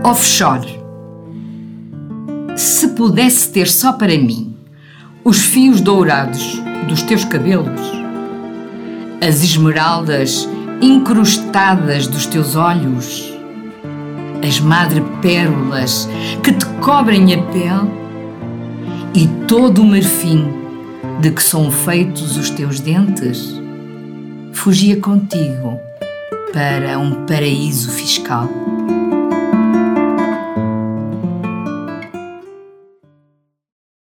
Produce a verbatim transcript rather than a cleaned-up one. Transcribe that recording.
Offshore. Se pudesse ter só para mim os fios dourados dos teus cabelos, as esmeraldas incrustadas dos teus olhos, as madrepérolas que te cobrem a pele e todo o marfim de que são feitos os teus dentes, fugia contigo para um paraíso fiscal.